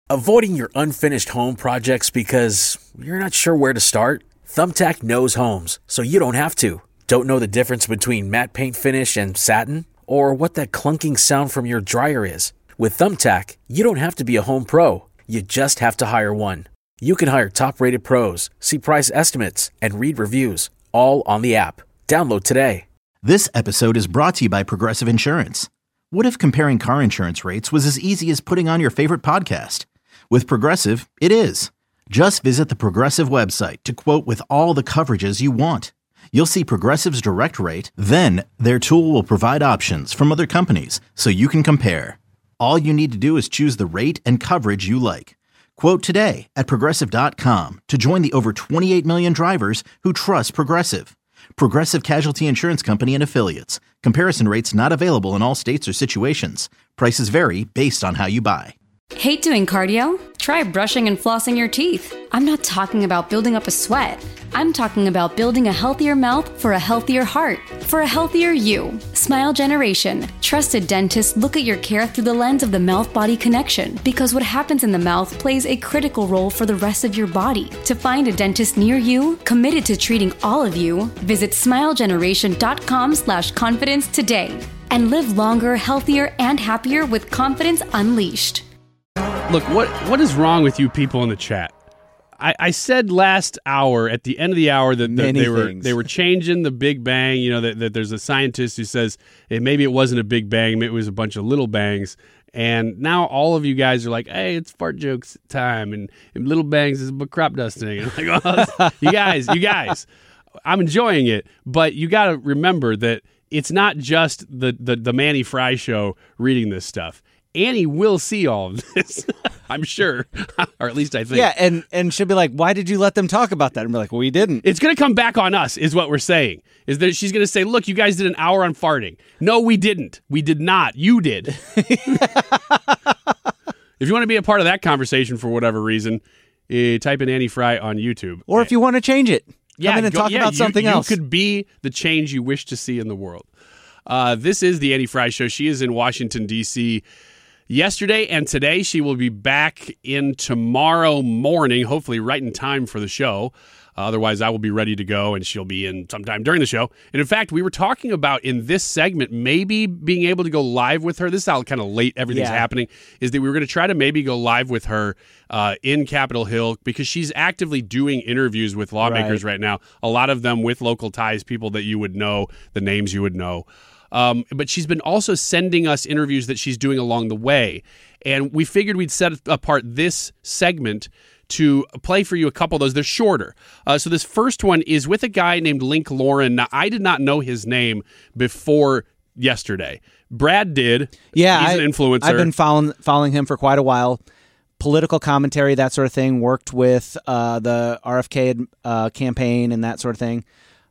Avoiding your unfinished home projects because you're not sure where to start? Thumbtack knows homes, so you don't have to. Don't know the difference between matte paint finish and satin? Or what that clunking sound from your dryer is? With Thumbtack, you don't have to be a home pro. You just have to hire one. You can hire top-rated pros, see price estimates, and read reviews, all on the app. Download today. This episode is brought to you by Progressive Insurance. What if comparing car insurance rates was as easy as putting on your favorite podcast? With Progressive, it is. Just visit the Progressive website to quote with all the coverages you want. You'll see Progressive's direct rate, then their tool will provide options from other companies so you can compare. All you need to do is choose the rate and coverage you like. Quote today at Progressive.com to join the over 28 million drivers who trust Progressive. Progressive Casualty Insurance Company and Affiliates. Comparison rates not available in all states or situations. Prices vary based on how you buy. Hate doing cardio? Try brushing and flossing your teeth. I'm not talking about building up a sweat. I'm talking about building a healthier mouth for a healthier heart, for a healthier you. Smile Generation. Trusted dentists look at your care through the lens of the mouth-body connection because what happens in the mouth plays a critical role for the rest of your body. To find a dentist near you, committed to treating all of you, visit smilegeneration.com/confidence today and live longer, healthier, and happier with confidence unleashed. Look, what is wrong with you people in the chat? I said last hour, at the end of the hour, that they were changing the Big Bang. You know, that there's a scientist who says maybe it wasn't a Big Bang, maybe it was a bunch of little bangs. And now all of you guys are like, hey, it's fart jokes time, and little bangs is crop dusting. And I'm like, oh, you guys, I'm enjoying it, but you got to remember that it's not just the Manny Fry show reading this stuff. Annie will see all of this, I'm sure, or at least I think. Yeah, and she'll be like, why did you let them talk about that? And be like, well, we didn't. It's going to come back on us, is what we're saying. Is that she's going to say, look, you guys did an hour on farting. No, we didn't. We did not. You did. If you want to be a part of that conversation for whatever reason, type in Annie Fry on YouTube. Or if you want to change it, come in and talk about something else. You could be the change you wish to see in the world. This is the Annie Fry Show. She is in Washington, D.C., yesterday and today. She will be back in tomorrow morning, hopefully right in time for the show. Otherwise, I will be ready to go, and she'll be in sometime during the show. And in fact, we were talking about in this segment maybe being able to go live with her. This is how kind of late everything's happening, is that we were going to try to maybe go live with her in Capitol Hill because she's actively doing interviews with lawmakers right now, a lot of them with local ties, people that you would know, the names you would know. But she's been also sending us interviews that she's doing along the way. And we figured we'd set apart this segment to play for you a couple of those. They're shorter. So this first one is with a guy named Link Lauren. Now, I did not know his name before yesterday. Brad did. Yeah, he's an influencer. I've been following him for quite a while. Political commentary, that sort of thing. Worked with the RFK campaign and that sort of thing.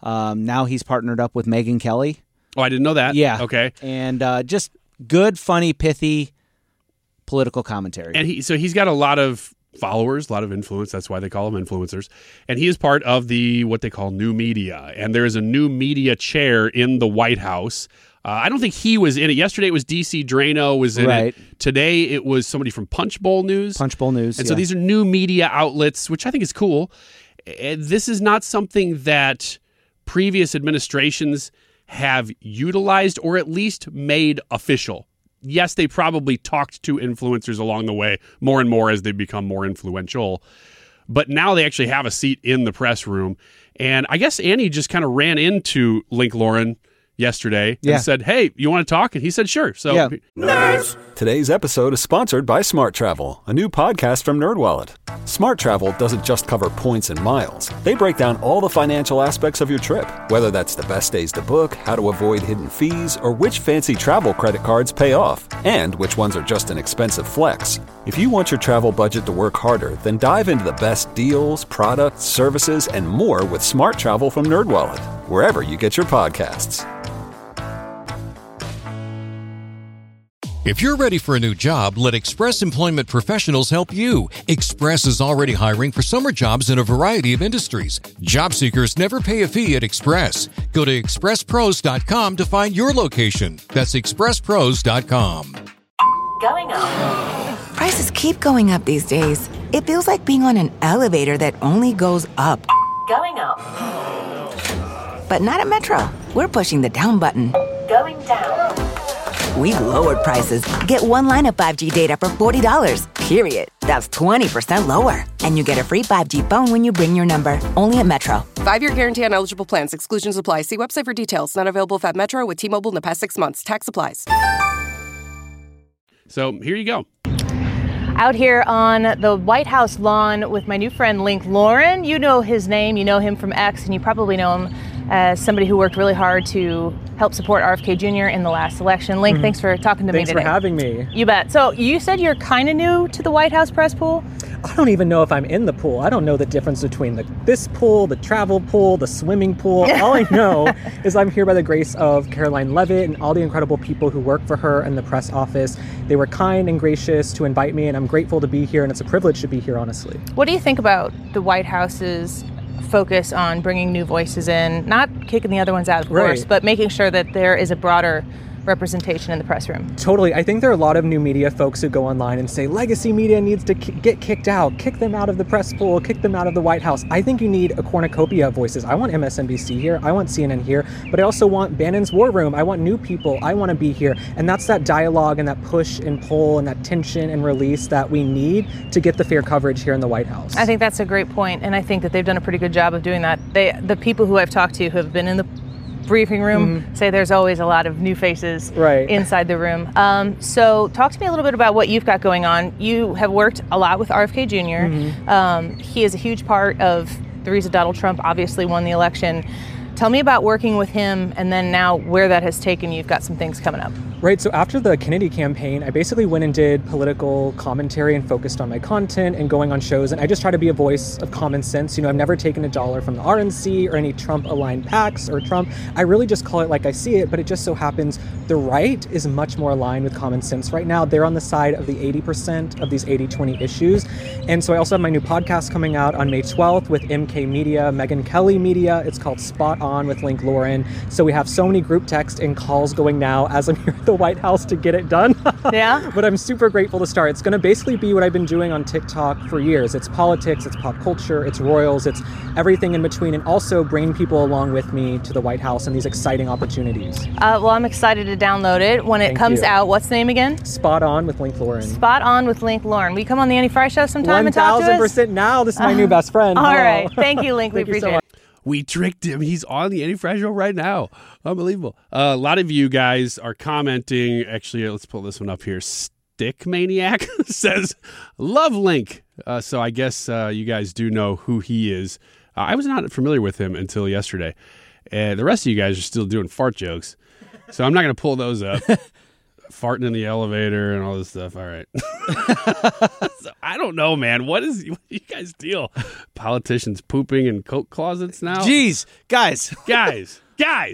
Now he's partnered up with Megyn Kelly. Oh, I didn't know that. Yeah. Okay. And just good, funny, pithy political commentary. And he's got a lot of followers, a lot of influence. That's why they call them influencers. And he is part of what they call new media. And there is a new media chair in the White House. I don't think he was in it. Yesterday it was DC Drano was in it. Today it was somebody from Punch Bowl News. And so these are new media outlets, which I think is cool. And this is not something that previous administrations have utilized or at least made official. Yes, they probably talked to influencers along the way more and more as they become more influential. But now they actually have a seat in the press room. And I guess Annie just kind of ran into Link Lauren yesterday and said, hey, you want to talk? And he said, sure. So, Nerds! Today's episode is sponsored by Smart Travel, a new podcast from NerdWallet. Smart Travel doesn't just cover points and miles. They break down all the financial aspects of your trip, whether that's the best days to book, how to avoid hidden fees, or which fancy travel credit cards pay off, and which ones are just an expensive flex. If you want your travel budget to work harder, then dive into the best deals, products, services, and more with Smart Travel from NerdWallet, wherever you get your podcasts. If you're ready for a new job, let Express Employment Professionals help you. Express is already hiring for summer jobs in a variety of industries. Job seekers never pay a fee at Express. Go to expresspros.com to find your location. That's expresspros.com. Going on. Prices keep going up these days. It feels like being on an elevator that only goes up. Going up. But not at Metro. We're pushing the down button. Going down. We've lowered prices. Get one line of 5G data for $40, period. That's 20% lower. And you get a free 5G phone when you bring your number. Only at Metro. 5-year guarantee on eligible plans. Exclusions apply. See website for details. Not available at Metro with T-Mobile in the past 6 months. Tax applies. So here you go. Out here on the White House lawn with my new friend Link Lauren. You know his name, you know him from X, and you probably know him as somebody who worked really hard to help support RFK Jr. in the last election. Link, thanks for talking to me today. Thanks for having me. You bet. So you said you're kind of new to the White House press pool? I don't even know if I'm in the pool. I don't know the difference between this pool, the travel pool, the swimming pool. All I know is I'm here by the grace of Caroline Levitt and all the incredible people who work for her in the press office. They were kind and gracious to invite me, and I'm grateful to be here, and it's a privilege to be here, honestly. What do you think about the White House's focus on bringing new voices in, not kicking the other ones out, of course, but making sure that there is a broader representation in the press room? Totally. I think there are a lot of new media folks who go online and say legacy media needs to get kicked out, kick them out of the press pool, kick them out of the White House. I think you need a cornucopia of voices. I want MSNBC here, I want CNN here, but I also want Bannon's War Room. I want new people. I want to be here. And that's that dialogue and that push and pull and that tension and release that we need to get the fair coverage here in the White House. I think that's a great point, and I think that they've done a pretty good job of doing that. The people who I've talked to who have been in the briefing room say there's always a lot of new faces inside the room. So talk to me a little bit about what you've got going on. You have worked a lot with RFK Jr. He is a huge part of the reason Donald Trump obviously won the election. Tell me about working with him, and then now where that has taken you. You've got some things coming up. Right, so after the Kennedy campaign, I basically went and did political commentary and focused on my content and going on shows, and I just try to be a voice of common sense. You know, I've never taken $1 from the RNC or any Trump-aligned PACs or Trump. I really just call it like I see it, but it just so happens the right is much more aligned with common sense right now. They're on the side of the 80% of these 80-20 issues. And so I also have my new podcast coming out on May 12th with MK Media, Megyn Kelly Media. It's called Spot On with Link Lauren. So we have so many group text and calls going now as I'm here at the White House to get it done. Yeah. But I'm super grateful to start. It's going to basically be what I've been doing on TikTok for years. It's politics, it's pop culture, it's royals, it's everything in between, and also bringing people along with me to the White House and these exciting opportunities. Well, I'm excited to download it when it comes out. What's the name again? Spot On with Link Lauren. Spot On with Link Lauren. Will you come on the Annie Fry Show sometime and talk to us? 1000% now. This is my new best friend. All right. Thank you, Link. We appreciate it. We tricked him. He's on the Annie Fry Show right now. Unbelievable. A lot of you guys are commenting. Actually, let's pull this one up here. Stick Maniac says, love Link. So I guess you guys do know who he is. I was not familiar with him until yesterday. And the rest of you guys are still doing fart jokes. So I'm not going to pull those up. Farting in the elevator and all this stuff. All right. So, I don't know, man. What do you guys deal? Politicians pooping in coat closets now? Jeez, guys. Guys,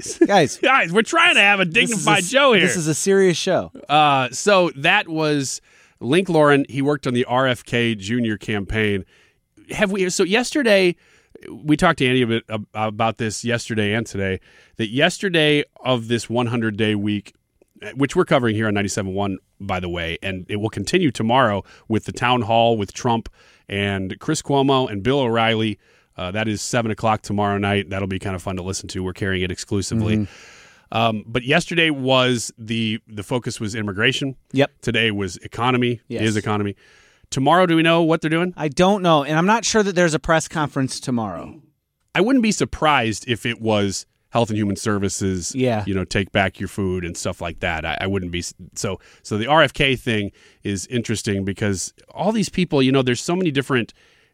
we're trying to have a dignified show here. This is a serious show. So that was Link Lauren. He worked on the RFK Jr. campaign. So yesterday, we talked to Andy a bit about this yesterday and today, that yesterday of this 100-day week, which we're covering here on 97.1, by the way, and it will continue tomorrow with the town hall with Trump and Chris Cuomo and Bill O'Reilly. That is 7 o'clock tomorrow night. That'll be kind of fun to listen to. We're carrying it exclusively. But yesterday was the focus was immigration. Yep. Today was economy. Yes. Is economy. Tomorrow, do we know what they're doing? I don't know, and I'm not sure that there's a press conference tomorrow. I wouldn't be surprised if it was Health and Human Services, take back your food and stuff like that. I wouldn't be. So the RFK thing is interesting because all these people, there's so many different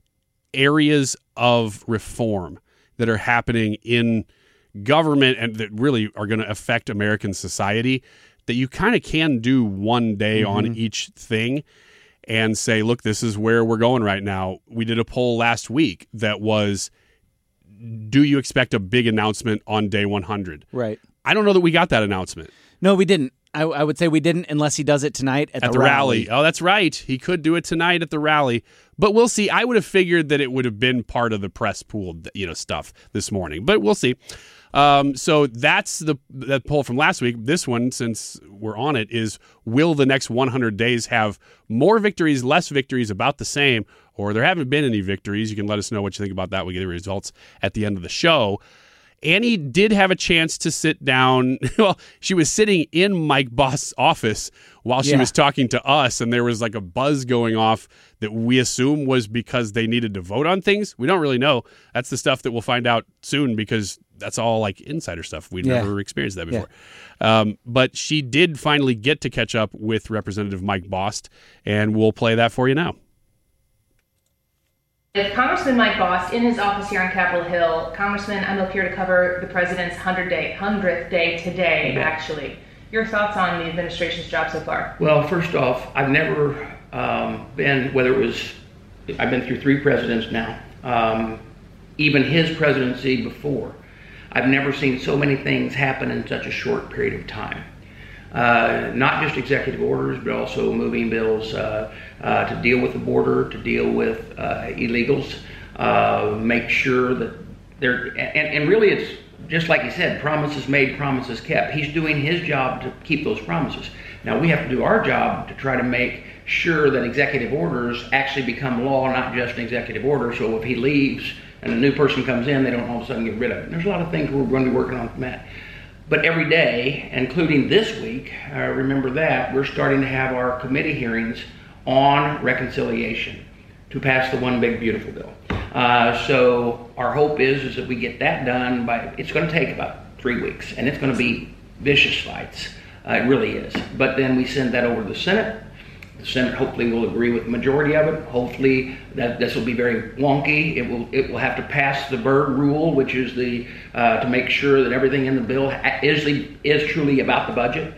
areas of reform that are happening in government and that really are going to affect American society that you kind of can do one day on each thing and say, look, this is where we're going right now. We did a poll last week that was, do you expect a big announcement on day 100? Right. I don't know that we got that announcement. No, we didn't. I would say we didn't unless he does it tonight at the rally. Oh, that's right. He could do it tonight at the rally. But we'll see. I would have figured that it would have been part of the press pool, stuff this morning. But we'll see. So that's the poll from last week. This one, since we're on it, is will the next 100 days have more victories, less victories, about the same, or there haven't been any victories? You can let us know what you think about that. We get the results at the end of the show. Annie did have a chance to sit down. Well, she was sitting in Mike Bost's office while she was talking to us, and there was like a buzz going off that we assume was because they needed to vote on things. We don't really know. That's the stuff that we'll find out soon, because that's all like insider stuff. We've never experienced that before. But she did finally get to catch up with Representative Mike Bost, and we'll play that for you now. With Congressman Mike Bost in his office here on Capitol Hill, Congressman, I'm up here to cover the president's 100th day today, actually. Your thoughts on the administration's job so far? Well, first off, I've never been, I've been through 3 presidents now, even his presidency before. I've never seen so many things happen in such a short period of time. Not just executive orders, but also moving bills to deal with the border, to deal with illegals, make sure that and really it's just like he said, promises made, promises kept. He's doing his job to keep those promises. Now we have to do our job to try to make sure that executive orders actually become law, not just an executive order. So if he leaves and a new person comes in, they don't all of a sudden get rid of it. And there's a lot of things we're going to be working on from that. But every day, including this week, remember that, we're starting to have our committee hearings on reconciliation to pass the One Big Beautiful Bill. So our hope is that we get that done it's going to take about 3 weeks, and it's going to be vicious fights. It really is. But then we send that over to the Senate. The Senate hopefully will agree with the majority of it. Hopefully that this will be very wonky. It will have to pass the Byrd rule, which is to make sure that everything in the bill is truly about the budget.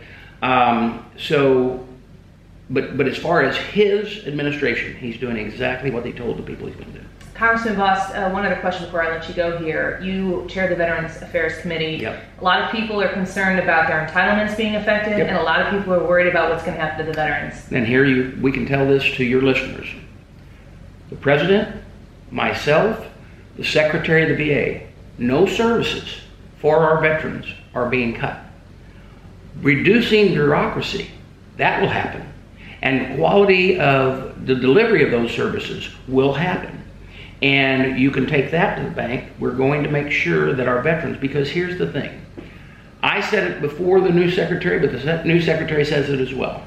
But as far as his administration, he's doing exactly what they told the people he's going to do. Congressman Bost, one other question before I let you go here. You chair the Veterans Affairs Committee. Yep. A lot of people are concerned about their entitlements being affected, and a lot of people are worried about what's going to happen to the veterans. And here we can tell this to your listeners. The President, myself, the Secretary of the VA, no services for our veterans are being cut. Reducing bureaucracy, that will happen. And quality of the delivery of those services will happen. And you can take that to the bank. We're going to make sure that our veterans, because here's the thing. I said it before the new secretary, but the new secretary says it as well.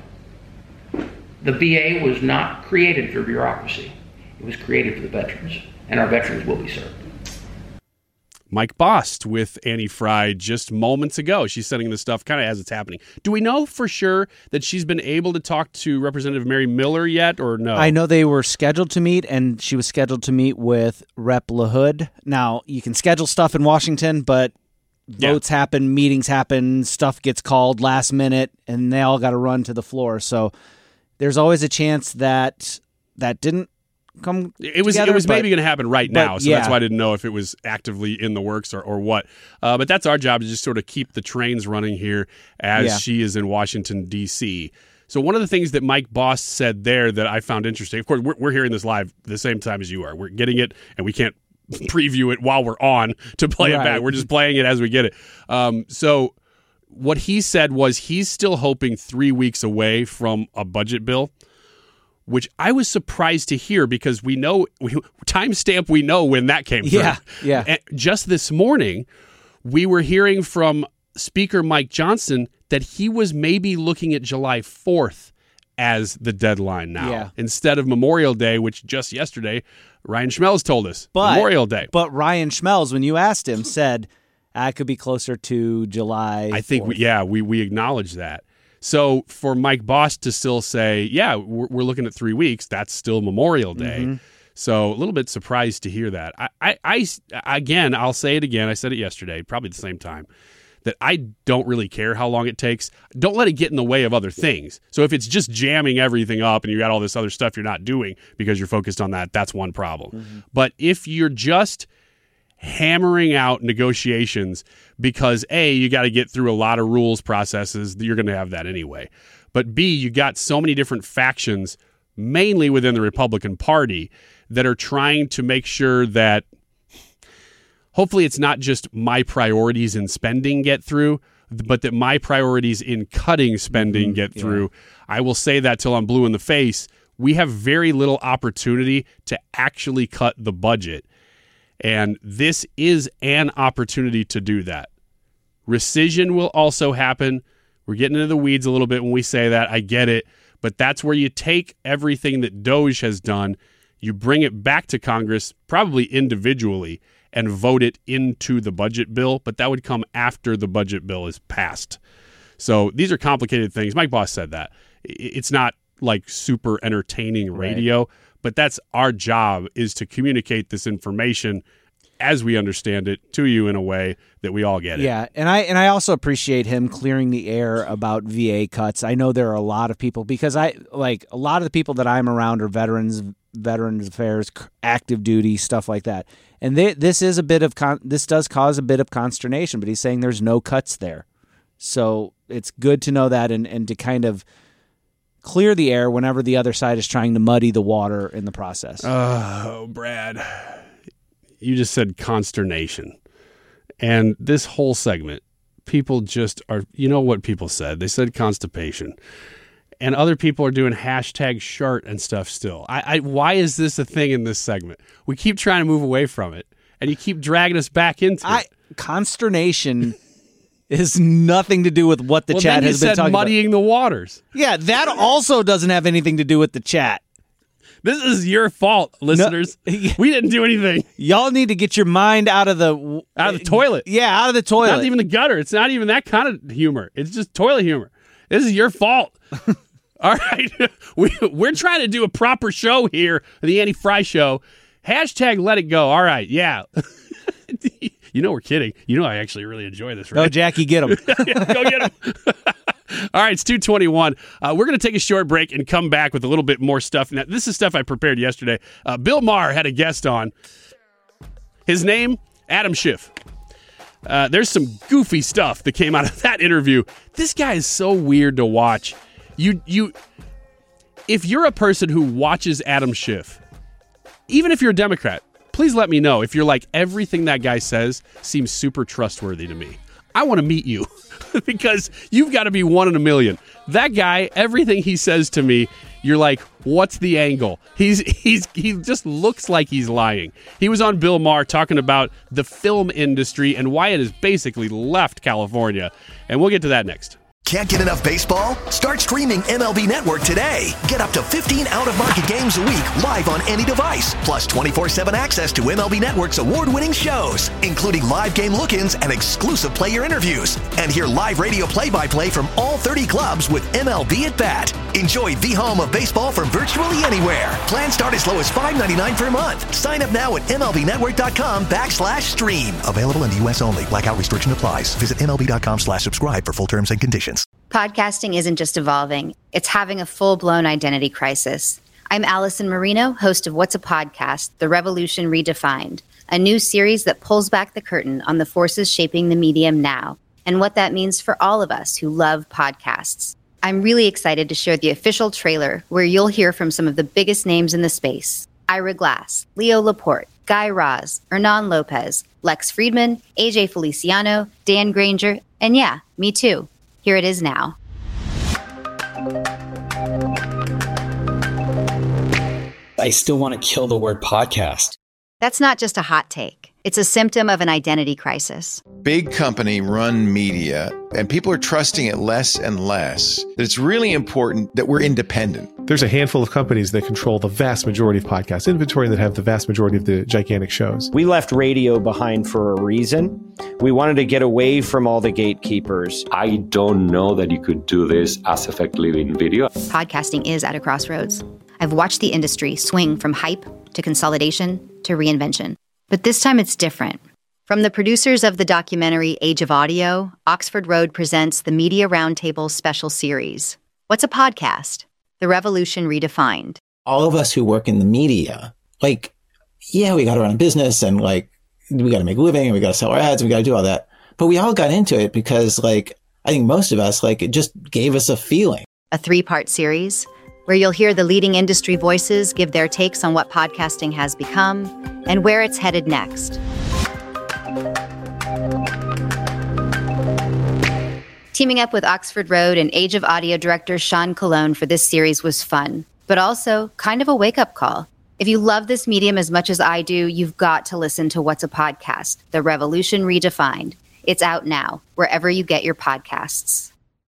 The VA was not created for bureaucracy. It was created for the veterans, and our veterans will be served. Mike Bost with Annie Frey just moments ago. She's sending this stuff kind of as it's happening. Do we know for sure that she's been able to talk to Representative Mary Miller yet, or no? I know they were scheduled to meet, and she was scheduled to meet with Rep. LaHood. Now, you can schedule stuff in Washington, but votes happen, meetings happen, stuff gets called last minute, and they all got to run to the floor. So there's always a chance that didn't come It was maybe going to happen right now, so that's why I didn't know if it was actively in the works or what. But that's our job, to just sort of keep the trains running here as she is in Washington, D.C. So one of the things that Mike Bost said there that I found interesting, of course, we're hearing this live the same time as you are. We're getting it, and we can't preview it while we're on to play it back. We're just playing it as we get it. So what he said was he's still hoping 3 weeks away from a budget bill, which I was surprised to hear, because we know timestamp. We know when that came through. Yeah. And just this morning, we were hearing from Speaker Mike Johnson that he was maybe looking at July 4th as the deadline now, instead of Memorial Day, which just yesterday Ryan Schmelz told us Memorial Day. But Ryan Schmelz, when you asked him, said I could be closer to July 4th. I think we acknowledge that. So for Mike Bost to still say, we're looking at 3 weeks, that's still Memorial Day. Mm-hmm. So a little bit surprised to hear that. Again, I'll say it again. I said it yesterday, probably at the same time, that I don't really care how long it takes. Don't let it get in the way of other things. So if it's just jamming everything up and you got all this other stuff you're not doing because you're focused on that, that's one problem. Mm-hmm. But if you're just hammering out negotiations because A, you got to get through a lot of rules processes, you're going to have that anyway. But B, you got so many different factions, mainly within the Republican Party, that are trying to make sure that hopefully it's not just my priorities in spending get through, but that my priorities in cutting spending get through. I will say that till I'm blue in the face. We have very little opportunity to actually cut the budget. And this is an opportunity to do that. Rescission will also happen. We're getting into the weeds a little bit when we say that. I get it. But that's where you take everything that DOJ has done, you bring it back to Congress, probably individually, and vote it into the budget bill. But that would come after the budget bill is passed. So these are complicated things. Mike Boss said that. It's not like super entertaining radio, but that's our job, is to communicate this information as we understand it to you in a way that we all get it. Yeah, and I also appreciate him clearing the air about VA cuts. I know there are a lot of people, because a lot of the people that I'm around are Veterans Affairs, active duty, stuff like that. And this does cause a bit of consternation, but he's saying there's no cuts there. So it's good to know that and to kind of clear the air whenever the other side is trying to muddy the water in the process. Oh, Brad, you just said consternation. And this whole segment, people just are, you know what people said? They said constipation. And other people are doing #shart and stuff still. Why is this a thing in this segment? We keep trying to move away from it, and you keep dragging us back into it. Consternation is nothing to do with what the chat has been talking about. Muddying the waters. Yeah, that also doesn't have anything to do with the chat. This is your fault, listeners. No, we didn't do anything. Y'all need to get your mind out of the toilet. Yeah, out of the toilet. Not even the gutter. It's not even that kind of humor. It's just toilet humor. This is your fault. All right. We're trying to do a proper show here, the Andy Fry Show. #let it go. All right. Yeah. You know we're kidding. You know I actually really enjoy this, right? Oh, Jackie, get him. Yeah, go get him. All right, it's 2:21. We're going to take a short break and come back with a little bit more stuff. Now, this is stuff I prepared yesterday. Bill Maher had a guest on. His name, Adam Schiff. There's some goofy stuff that came out of that interview. This guy is so weird to watch. If you're a person who watches Adam Schiff, even if you're a Democrat, please let me know if you're like, everything that guy says seems super trustworthy to me. I want to meet you because you've got to be one in a million. That guy, everything he says to me, you're like, what's the angle? He just looks like he's lying. He was on Bill Maher talking about the film industry and why it has basically left California. And we'll get to that next. Can't get enough baseball? Start streaming MLB Network today. Get up to 15 out-of-market games a week live on any device. Plus 24/7 access to MLB Network's award-winning shows, including live game look-ins and exclusive player interviews. And hear live radio play-by-play from all 30 clubs with MLB at Bat. Enjoy the home of baseball from virtually anywhere. Plans start as low as $5.99 per month. Sign up now at MLBnetwork.com/stream. Available in the U.S. only. Blackout restriction applies. Visit MLB.com/subscribe for full terms and conditions. Podcasting isn't just evolving, it's having a full-blown identity crisis. I'm Allison Marino, host of What's a Podcast? The Revolution Redefined, a new series that pulls back the curtain on the forces shaping the medium now and what that means for all of us who love podcasts. I'm really excited to share the official trailer where you'll hear from some of the biggest names in the space. Ira Glass, Leo Laporte, Guy Raz, Hernan Lopez, Lex Friedman, AJ Feliciano, Dan Granger, and yeah, me too. Here it is now. I still want to kill the word podcast. That's not just a hot take. It's a symptom of an identity crisis. Big company run media, and people are trusting it less and less. That it's really important that we're independent. There's a handful of companies that control the vast majority of podcast inventory and that have the vast majority of the gigantic shows. We left radio behind for a reason. We wanted to get away from all the gatekeepers. I don't know that you could do this as effectively in video. Podcasting is at a crossroads. I've watched the industry swing from hype to consolidation to reinvention. But this time it's different. From the producers of the documentary Age of Audio, Oxford Road presents the Media Roundtable special series. What's a podcast? The Revolution Redefined. All of us who work in the media, we got to run a business and we got to make a living and we got to sell our ads and we got to do all that. But we all got into it because I think most of us, it just gave us a feeling. A 3-part series where you'll hear the leading industry voices give their takes on what podcasting has become and where it's headed next. Teaming up with Oxford Road and Age of Audio director Sean Colon for this series was fun, but also kind of a wake-up call. If you love this medium as much as I do, you've got to listen to What's a Podcast? The Revolution Redefined. It's out now, wherever you get your podcasts.